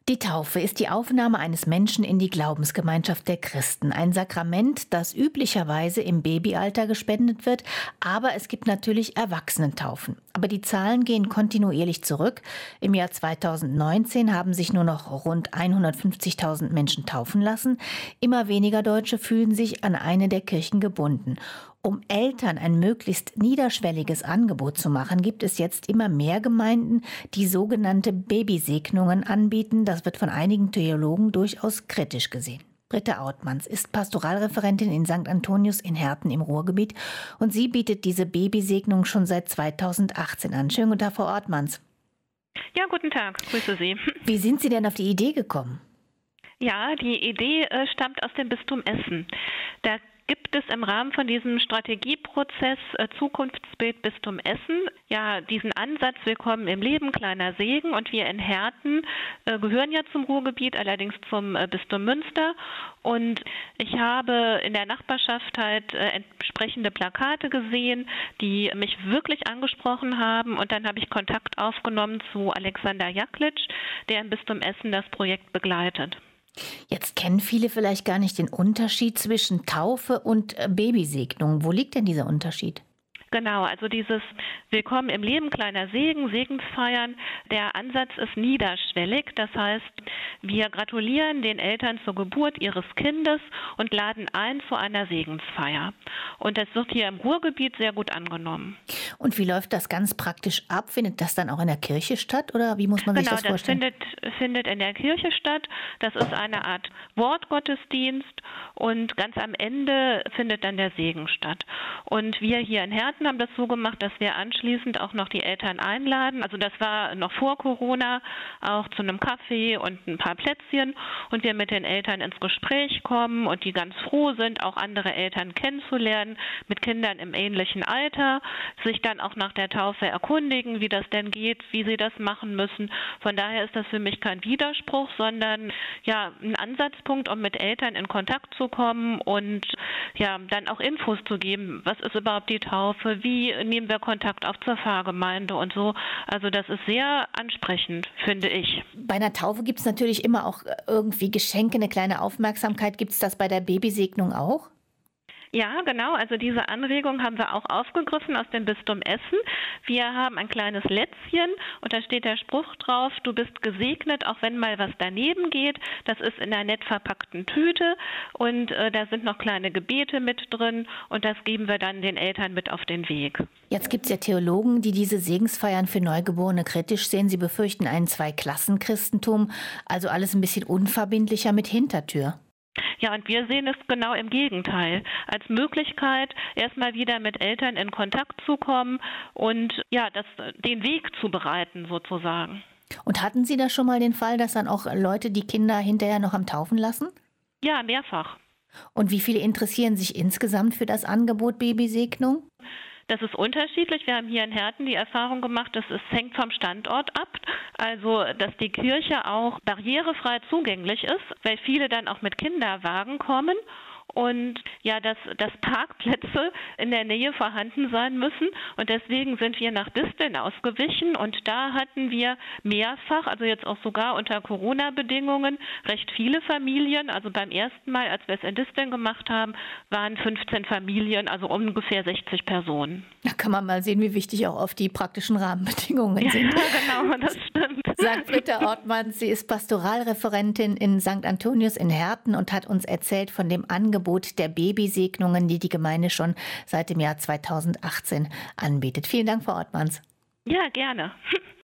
Die Taufe ist die Aufnahme eines Menschen in die Glaubensgemeinschaft der Christen. Ein Sakrament, das üblicherweise im Babyalter gespendet wird, aber es gibt natürlich Erwachsenentaufen. Aber die Zahlen gehen kontinuierlich zurück. Im Jahr 2019 haben sich nur noch rund 150.000 Menschen taufen lassen. Immer weniger Deutsche fühlen sich an eine der Kirchen gebunden. Um Eltern ein möglichst niederschwelliges Angebot zu machen, gibt es jetzt immer mehr Gemeinden, die sogenannte Babysegnungen anbieten. Das wird von einigen Theologen durchaus kritisch gesehen. Britta Ortmanns ist Pastoralreferentin in St. Antonius in Herten im Ruhrgebiet und sie bietet diese Babysegnung schon seit 2018 an. Schönen guten Tag, Frau Ortmanns. Ja, guten Tag, grüße Sie. Wie sind Sie denn auf die Idee gekommen? Ja, die Idee stammt aus dem Bistum Essen. Da gibt es im Rahmen von diesem Strategieprozess Zukunftsbild Bistum Essen ja diesen Ansatz Willkommen im Leben, kleiner Segen. Und wir in Herten gehören ja zum Ruhrgebiet, allerdings zum Bistum Münster. Und ich habe in der Nachbarschaft halt entsprechende Plakate gesehen, die mich wirklich angesprochen haben. Und dann habe ich Kontakt aufgenommen zu Alexander Jaklitsch, der im Bistum Essen das Projekt begleitet. Jetzt kennen viele vielleicht gar nicht den Unterschied zwischen Taufe und Babysegnung. Wo liegt denn dieser Unterschied? Genau, also dieses Willkommen im Leben, kleiner Segen, Segensfeiern, der Ansatz ist niederschwellig. Das heißt, wir gratulieren den Eltern zur Geburt ihres Kindes und laden ein zu einer Segensfeier. Und das wird hier im Ruhrgebiet sehr gut angenommen. Und wie läuft das ganz praktisch ab? Findet das dann auch in der Kirche statt oder wie muss man sich das vorstellen? Genau, das findet in der Kirche statt. Das ist eine Art Wortgottesdienst und ganz am Ende findet dann der Segen statt. Und wir hier in Herten haben das so gemacht, dass wir anschließend auch noch die Eltern einladen. Also das war noch vor Corona, auch zu einem Kaffee und ein paar Plätzchen und wir mit den Eltern ins Gespräch kommen und die ganz froh sind, auch andere Eltern kennenzulernen, mit Kindern im ähnlichen Alter, sich dann auch nach der Taufe erkundigen, wie das denn geht, wie sie das machen müssen. Von daher ist das für mich kein Widerspruch, sondern ja ein Ansatzpunkt, um mit Eltern in Kontakt zu kommen und ja dann auch Infos zu geben. Was ist überhaupt die Taufe? Wie nehmen wir Kontakt auf zur Pfarrgemeinde und so? Also das ist sehr ansprechend, finde ich. Bei einer Taufe gibt es natürlich immer auch irgendwie Geschenke, eine kleine Aufmerksamkeit. Gibt es das bei der Babysegnung auch? Ja, genau. Also diese Anregung haben wir auch aufgegriffen aus dem Bistum Essen. Wir haben ein kleines Lätzchen und da steht der Spruch drauf, du bist gesegnet, auch wenn mal was daneben geht. Das ist in einer nett verpackten Tüte und da sind noch kleine Gebete mit drin und das geben wir dann den Eltern mit auf den Weg. Jetzt gibt es ja Theologen, die diese Segensfeiern für Neugeborene kritisch sehen. Sie befürchten ein Zweiklassenchristentum, also alles ein bisschen unverbindlicher mit Hintertür. Ja, und wir sehen es genau im Gegenteil. Als Möglichkeit, erstmal wieder mit Eltern in Kontakt zu kommen und ja, den Weg zu bereiten sozusagen. Und hatten Sie da schon mal den Fall, dass dann auch Leute die Kinder hinterher noch am Taufen lassen? Ja, mehrfach. Und wie viele interessieren sich insgesamt für das Angebot Babysegnung? Das ist unterschiedlich. Wir haben hier in Herten die Erfahrung gemacht, es hängt vom Standort ab. Also, dass die Kirche auch barrierefrei zugänglich ist, weil viele dann auch mit Kinderwagen kommen. Und ja, dass Parkplätze in der Nähe vorhanden sein müssen. Und deswegen sind wir nach Disteln ausgewichen. Und da hatten wir mehrfach, also jetzt auch sogar unter Corona-Bedingungen, recht viele Familien. Also beim ersten Mal, als wir es in Disteln gemacht haben, waren 15 Familien, also ungefähr 60 Personen. Da kann man mal sehen, wie wichtig auch oft die praktischen Rahmenbedingungen sind. Ja, genau, das stimmt. Sagt Britta Ortmanns, sie ist Pastoralreferentin in St. Antonius in Herten und hat uns erzählt von dem Angebot der Babysegnungen, die die Gemeinde schon seit dem Jahr 2018 anbietet. Vielen Dank, Frau Ortmanns. Ja, gerne.